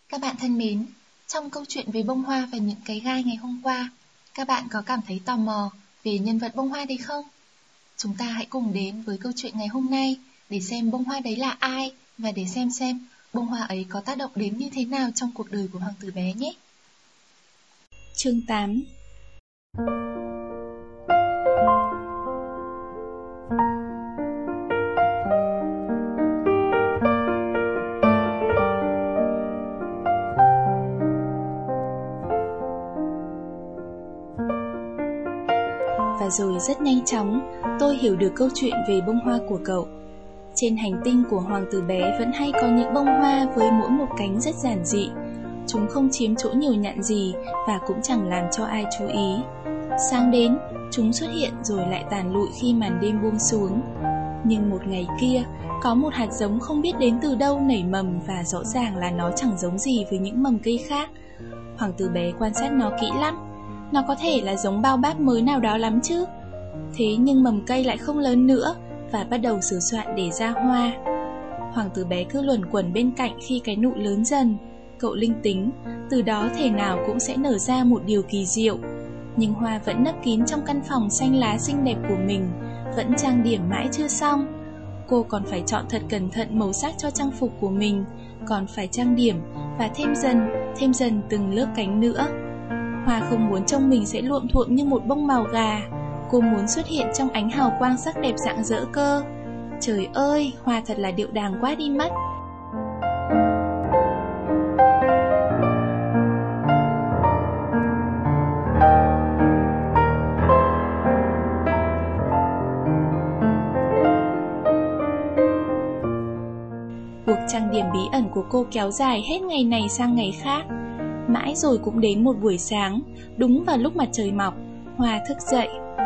Các bạn thân mến, trong câu chuyện về bông hoa và những cái gai ngày hôm qua, các bạn có cảm thấy tò mò về nhân vật bông hoa đấy không? Chúng ta hãy cùng đến với câu chuyện ngày hôm nay để xem bông hoa đấy là ai và để xem bông hoa ấy có tác động đến như thế nào trong cuộc đời của hoàng tử bé nhé. Chương 8. Và rồi rất nhanh chóng, tôi hiểu được câu chuyện về bông hoa của cậu. Trên hành tinh của hoàng tử bé vẫn hay có những bông hoa với mỗi một cánh rất giản dị. Chúng không chiếm chỗ nhiều nhặn gì và cũng chẳng làm cho ai chú ý. Sáng đến, chúng xuất hiện rồi lại tàn lụi khi màn đêm buông xuống. Nhưng một ngày kia, có một hạt giống không biết đến từ đâu nảy mầm và rõ ràng là nó chẳng giống gì với những mầm cây khác. Hoàng tử bé quan sát nó kỹ lắm. Nó có thể là giống bao báp mới nào đó lắm chứ. Thế nhưng mầm cây lại không lớn nữa và bắt đầu sửa soạn để ra hoa. Hoàng tử bé cứ luẩn quẩn bên cạnh khi cái nụ lớn dần. Cậu linh tính, từ đó thể nào cũng sẽ nở ra một điều kỳ diệu. Nhưng hoa vẫn nấp kín trong căn phòng xanh lá xinh đẹp của mình, vẫn trang điểm mãi chưa xong. Cô còn phải chọn thật cẩn thận màu sắc cho trang phục của mình, còn phải trang điểm và thêm dần từng lớp cánh nữa. Hoa không muốn trông mình sẽ luộm thuộm như một bông màu gà. Cô muốn xuất hiện trong ánh hào quang sắc đẹp rạng rỡ cơ. Trời ơi, Hoa thật là điệu đàng quá đi mất. Cuộc trang điểm bí ẩn của cô kéo dài hết ngày này sang ngày khác. Mãi rồi cũng đến một buổi sáng, đúng vào lúc mặt trời mọc, Hoa thức dậy.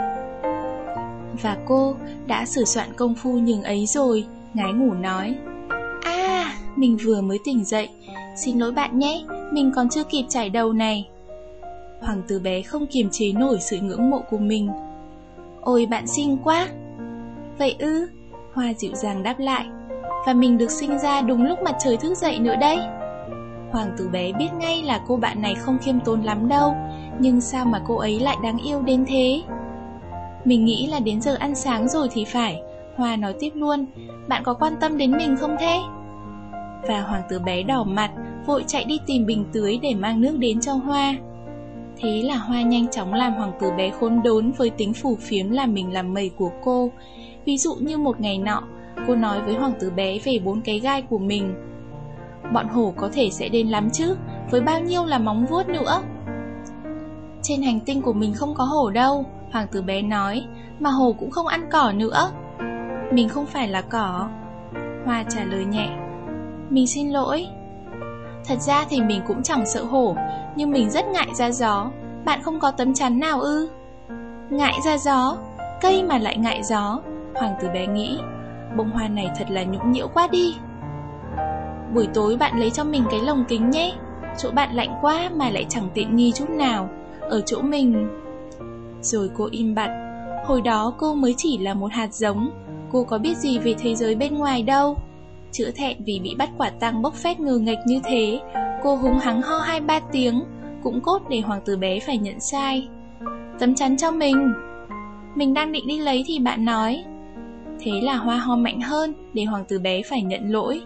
Và cô đã sửa soạn công phu nhường ấy rồi, ngái ngủ nói: mình vừa mới tỉnh dậy, xin lỗi bạn nhé, mình còn chưa kịp chải đầu này. Hoàng tử bé không kiềm chế nổi sự ngưỡng mộ của mình. Ôi bạn xinh quá. Vậy ư? Hoa dịu dàng đáp lại. Và mình được sinh ra đúng lúc mặt trời thức dậy nữa đấy. Hoàng tử bé biết ngay là cô bạn này không khiêm tốn lắm đâu, nhưng sao mà cô ấy lại đáng yêu đến thế? Mình nghĩ là đến giờ ăn sáng rồi thì phải. Hoa nói tiếp luôn: bạn có quan tâm đến mình không thế? Và hoàng tử bé đỏ mặt, vội chạy đi tìm bình tưới để mang nước đến cho Hoa. Thế là Hoa nhanh chóng làm hoàng tử bé khốn đốn với tính phù phiếm làm mình làm mẩy của cô. Ví dụ như một ngày nọ, cô nói với hoàng tử bé về 4 cái gai của mình. Bọn hổ có thể sẽ đến lắm chứ, với bao nhiêu là móng vuốt nữa. Trên hành tinh của mình không có hổ đâu, hoàng tử bé nói, mà hổ cũng không ăn cỏ nữa. Mình không phải là cỏ. Hoa trả lời nhẹ. Mình xin lỗi. Thật ra thì mình cũng chẳng sợ hổ, nhưng mình rất ngại ra gió. Bạn không có tấm chắn nào ư? Ngại ra gió? Cây mà lại ngại gió? Hoàng tử bé nghĩ. Bông hoa này thật là nhũng nhiễu quá đi. Buổi tối bạn lấy cho mình cái lồng kính nhé. Chỗ bạn lạnh quá mà lại chẳng tiện nghi chút nào. Ở chỗ mình... Rồi cô im bặt. Hồi đó cô mới chỉ là một hạt giống. Cô có biết gì về thế giới bên ngoài đâu. Chữa thẹn vì bị bắt quả tang bốc phét ngờ nghệch như thế, cô húng hắng ho 2-3 tiếng, cũng cốt để hoàng tử bé phải nhận sai. Tấm chắn cho mình. Mình đang định đi lấy thì bạn nói. Thế là Hoa ho mạnh hơn để hoàng tử bé phải nhận lỗi.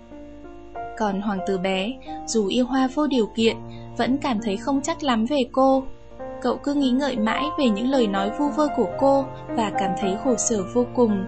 Còn hoàng tử bé, dù yêu Hoa vô điều kiện, vẫn cảm thấy không chắc lắm về cô. Cậu cứ nghĩ ngợi mãi về những lời nói vu vơ của cô và cảm thấy khổ sở vô cùng.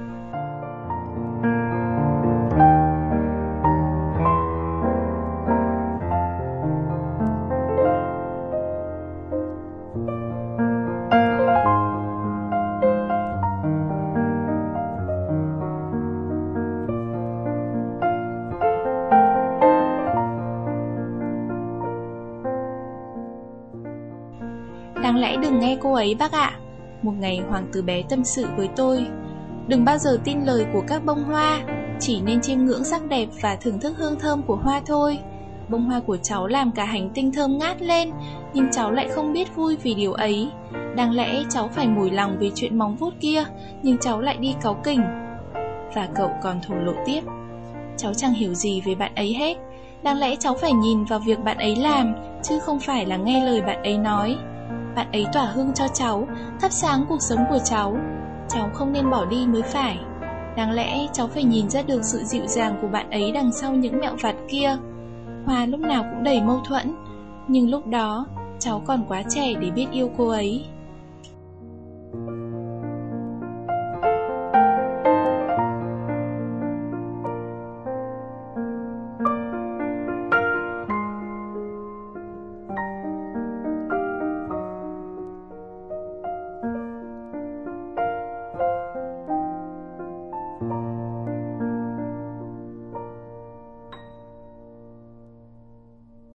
Đáng lẽ đừng nghe cô ấy bác ạ. Một ngày hoàng tử bé tâm sự với tôi. Đừng bao giờ tin lời của các bông hoa, chỉ nên chiêm ngưỡng sắc đẹp và thưởng thức hương thơm của hoa thôi. Bông hoa của cháu làm cả hành tinh thơm ngát lên, nhưng cháu lại không biết vui vì điều ấy. Đáng lẽ cháu phải mủi lòng vì chuyện móng vuốt kia, nhưng cháu lại đi cáu kỉnh. Và cậu còn thổ lộ tiếp. Cháu chẳng hiểu gì về bạn ấy hết. Đáng lẽ cháu phải nhìn vào việc bạn ấy làm, chứ không phải là nghe lời bạn ấy nói. Bạn ấy tỏa hương cho cháu, thắp sáng cuộc sống của cháu. Cháu không nên bỏ đi mới phải. Đáng lẽ cháu phải nhìn ra được sự dịu dàng của bạn ấy đằng sau những mẹo vặt kia. Hoa lúc nào cũng đầy mâu thuẫn, nhưng lúc đó cháu còn quá trẻ để biết yêu cô ấy.